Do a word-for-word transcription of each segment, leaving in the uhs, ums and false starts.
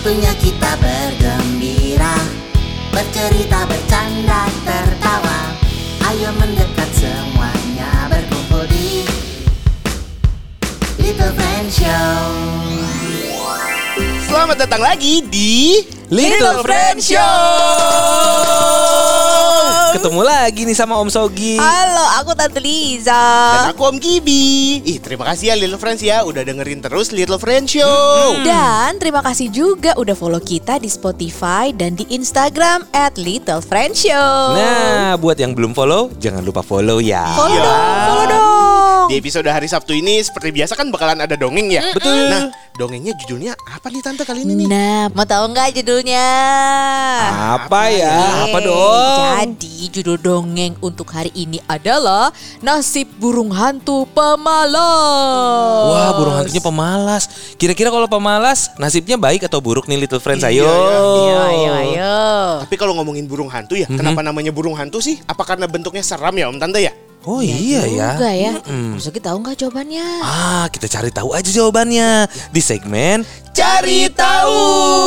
Waktunya kita bergembira, bercerita, bercanda, tertawa. Ayo mendekat semuanya, berkumpul di Little Friend Show. Selamat datang lagi di Little Friend Show. Ketemu lagi nih sama Om Sogi. Halo, aku Tante Liza. Dan aku Om Gibi. Ih, terima kasih ya Little Friends ya, udah dengerin terus Little Friend Show. Hmm. Dan terima kasih juga udah follow kita di Spotify dan di Instagram at Little Friend Show. Nah, buat yang belum follow, jangan lupa follow ya. Follow Iya. dong, follow dong. Di episode hari Sabtu ini seperti biasa kan bakalan ada dongeng ya. Betul. Nah, dongengnya judulnya apa nih Tante kali ini nih? Nah, mau tahu nggak judulnya? Apa ya? Apa Eh, dong? Jadi judul dongeng untuk hari ini adalah Nasib Burung Hantu Pemalas. Wah, burung hantunya pemalas. Kira-kira kalau pemalas, nasibnya baik atau buruk nih Little Friends? Iya, Ayo. ya. Ayo, ayo, ayo. Tapi kalau ngomongin burung hantu ya, kenapa namanya burung hantu sih? Apa karena bentuknya seram ya Om Tante ya? Oh iya ya. Juga ya. Mm-mm. Om Sogi tahu nggak jawabannya? Ah, kita cari tahu aja jawabannya di segmen Cari Tahu.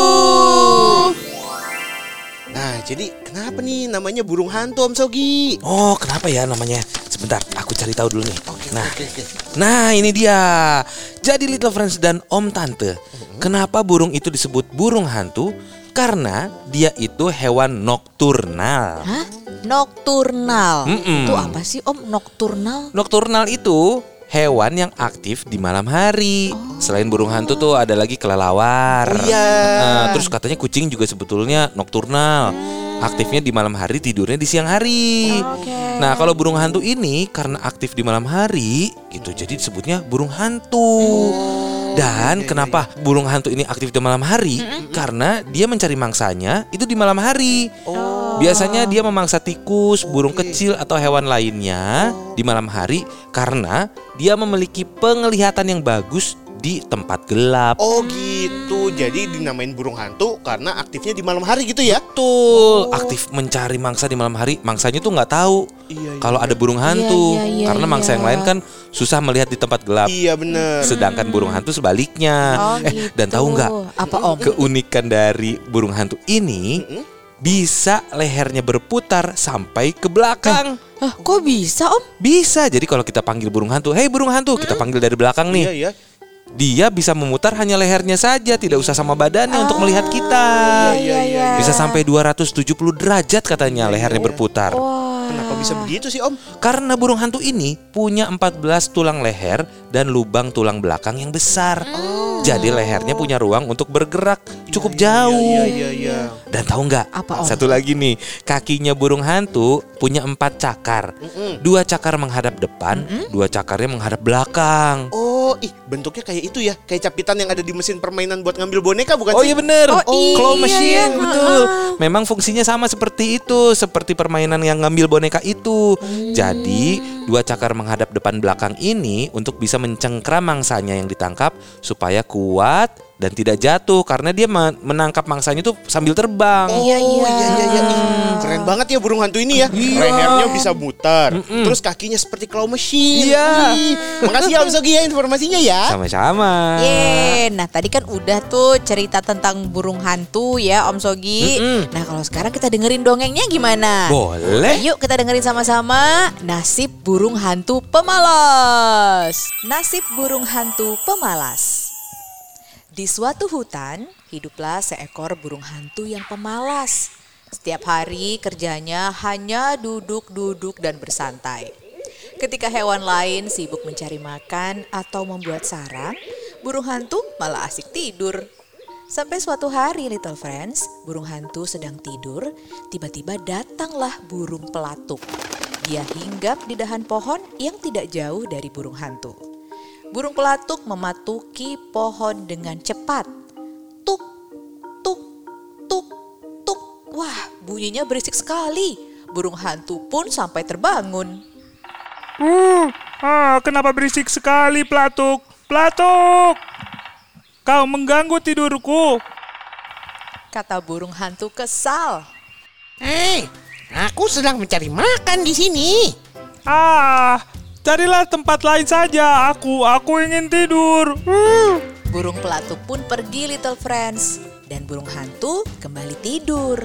Nah, jadi kenapa nih namanya burung hantu Om Sogi? Oh, kenapa ya namanya? Sebentar, aku cari tahu dulu nih. Nah, Oke, oke. nah ini dia. Jadi Little Friends dan Om Tante, kenapa burung itu disebut burung hantu? Karena dia itu hewan nokturnal. Hah? Nokturnal. Mm-mm. Itu apa sih Om nokturnal? Nokturnal itu hewan yang aktif di malam hari. Selain burung hantu tuh ada lagi kelelawar. Oh, iya. Nah, terus katanya kucing juga sebetulnya nokturnal. Aktifnya di malam hari, tidurnya di siang hari. Nah, kalau burung hantu ini karena aktif di malam hari, gitu. Jadi disebutnya burung hantu. Dan kenapa burung hantu ini aktif di malam hari? Karena dia mencari mangsanya itu di malam hari. Biasanya dia memangsa tikus, burung kecil atau hewan lainnya di malam hari karena dia memiliki penglihatan yang bagus di tempat gelap. Oh gitu, jadi dinamain burung hantu karena aktifnya di malam hari gitu ya? Betul, aktif mencari mangsa di malam hari. Mangsanya tuh nggak tahu Iya, iya, kalau ada burung hantu, Iya, iya, iya, karena mangsa iya. yang lain kan susah melihat di tempat gelap. Iya bener. Sedangkan burung hantu sebaliknya. Oh, eh, gitu. dan tahu nggak? Apa Om? Keunikan dari burung hantu ini bisa lehernya berputar sampai ke belakang. Hah, kok bisa Om? Bisa. Jadi kalau kita panggil burung hantu, "Hei burung hantu," kita panggil dari belakang nih. Iya, iya. Dia bisa memutar hanya lehernya saja, tidak usah sama badannya untuk melihat kita. Iya, iya, Bisa sampai dua ratus tujuh puluh derajat katanya lehernya berputar. Kenapa bisa begitu sih Om? Karena burung hantu ini punya empat belas tulang leher dan lubang tulang belakang yang besar. Jadi lehernya punya ruang untuk bergerak cukup jauh. Iya, iya, iya. Dan tahu nggak? Apa, Om? Satu lagi nih, kakinya burung hantu punya empat cakar. Dua cakar menghadap depan, dua cakarnya menghadap belakang. Oh, ih bentuknya kayak itu ya, kayak capitan yang ada di mesin permainan buat ngambil boneka bukan Oh sih? iya bener, Oh, claw iya, machine, iya. betul. Memang fungsinya sama seperti itu, seperti permainan yang ngambil boneka itu. Jadi dua cakar menghadap depan belakang ini untuk bisa mencengkram mangsanya yang ditangkap supaya kuat dan tidak jatuh karena dia men- menangkap mangsanya tuh sambil terbang. Oh, iya, iya, iya, iya. Ih, keren banget ya burung hantu ini ya. Iya. Lehernya bisa muter, terus kakinya seperti claw machine. Iya. Ih, makasih ya Om Sogi ya informasinya ya. Sama-sama. Yeay, nah tadi kan udah tuh cerita tentang burung hantu ya Om Sogi. Mm-mm. Nah kalau sekarang kita dengerin dongengnya gimana? Boleh. Yuk kita dengerin sama-sama Nasib Burung Hantu Pemalas. Nasib burung hantu pemalas. Di suatu hutan, hiduplah seekor burung hantu yang pemalas. Setiap hari kerjanya hanya duduk-duduk dan bersantai. Ketika hewan lain sibuk mencari makan atau membuat sarang, burung hantu malah asik tidur. Sampai suatu hari, Little Friends, burung hantu sedang tidur, tiba-tiba datanglah burung pelatuk. Dia hinggap di dahan pohon yang tidak jauh dari burung hantu. Burung pelatuk mematuki pohon dengan cepat. Tuk, tuk, tuk, tuk. Wah, bunyinya berisik sekali. Burung hantu pun sampai terbangun. Uh, ah, kenapa berisik sekali, Pelatuk? Pelatuk! Kau mengganggu tidurku. Kata burung hantu kesal. Hei, aku sedang mencari makan di sini. Ah, carilah tempat lain saja. Aku, aku ingin tidur. Uh. Burung pelatuk pun pergi, Little Friends. dan burung hantu kembali tidur.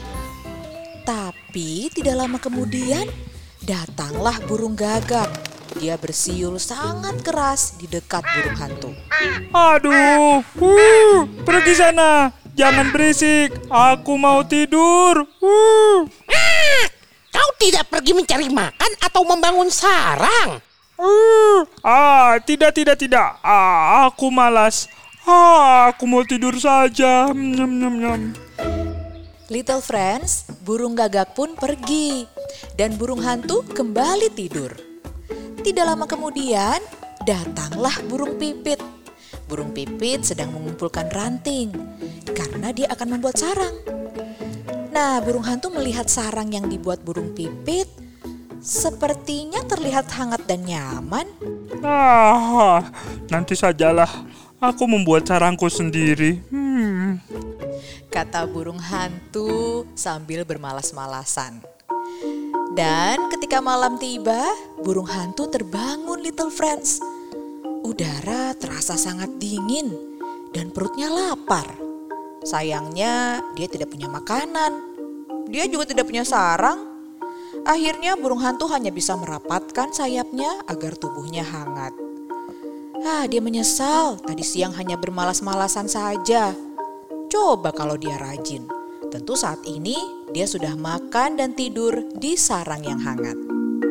Tapi tidak lama kemudian datanglah burung gagak. Dia bersiul sangat keras di dekat burung hantu. Aduh, uh, pergi sana. Jangan berisik. Aku mau tidur. Uh. Ah, kau tidak pergi mencari makan atau membangun sarang? Uh. Ah, tidak, tidak, tidak. Ah, aku malas. Ah, aku mau tidur saja. Nyam, nyam, nyam. Little friends, burung gagak pun pergi dan burung hantu kembali tidur. Tidak lama kemudian, datanglah burung pipit. Burung pipit sedang mengumpulkan ranting karena dia akan membuat sarang. Nah, burung hantu melihat sarang yang dibuat burung pipit sepertinya terlihat hangat dan nyaman. Ah, nanti sajalah. Aku membuat sarangku sendiri. Hmm. Kata burung hantu sambil bermalas-malasan. Dan ketika malam tiba, burung hantu terbangun, little friends. Udara terasa sangat dingin dan perutnya lapar. Sayangnya dia tidak punya makanan. Dia juga tidak punya sarang. Akhirnya burung hantu hanya bisa merapatkan sayapnya agar tubuhnya hangat. Ah, dia menyesal tadi siang hanya bermalas-malasan saja. Coba kalau dia rajin. Tentu saat ini dia sudah makan dan tidur di sarang yang hangat.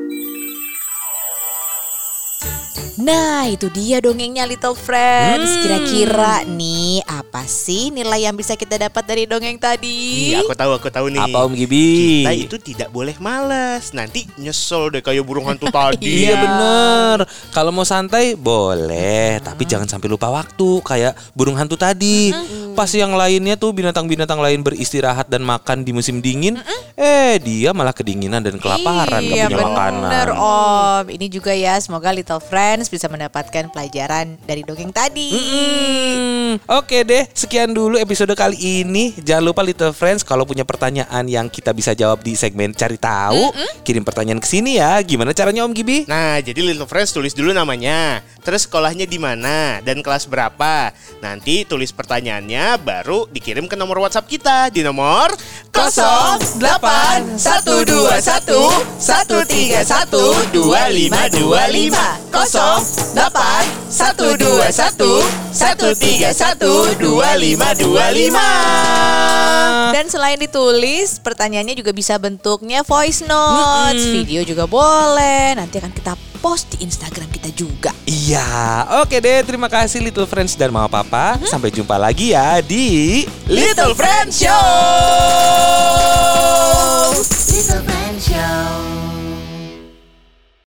Nah, itu dia dongengnya, little friends. Hmm. Kira-kira nih apa sih nilai yang bisa kita dapat dari dongeng tadi? Iya, aku tahu, aku tahu nih. Apa Om Gibi? Kita itu tidak boleh malas. Nanti nyesel deh kayak burung hantu tadi. Iya bener. Kalau mau santai boleh, tapi jangan sampai lupa waktu kayak burung hantu tadi. Pas yang lainnya tuh binatang-binatang lain beristirahat dan makan di musim dingin, eh dia malah kedinginan dan kelaparan, gak Iya punya makanan. bener Om. Ini juga ya, semoga little friends bisa mendapatkan pelajaran dari dongeng tadi. Mm-mm. Oke deh, sekian dulu episode kali ini. Jangan lupa little friends, kalau punya pertanyaan yang kita bisa jawab di segmen Cari Tahu, kirim pertanyaan ke sini ya. Gimana caranya Om Gibi? Nah, jadi little friends tulis dulu namanya, terus sekolahnya di mana dan kelas berapa. Nanti tulis pertanyaannya baru dikirim ke nomor WhatsApp kita di nomor nol delapan satu dua satu satu tiga satu dua lima dua lima nol delapan satu dua satu satu tiga satu dua lima dua lima. Dan selain ditulis, pertanyaannya juga bisa bentuknya voice notes, Mm-mm. video juga boleh. Nanti akan kita post di Instagram kita juga. Iya, oke deh. Terima kasih little friends dan mama papa. Sampai jumpa lagi ya di Little Friends Show.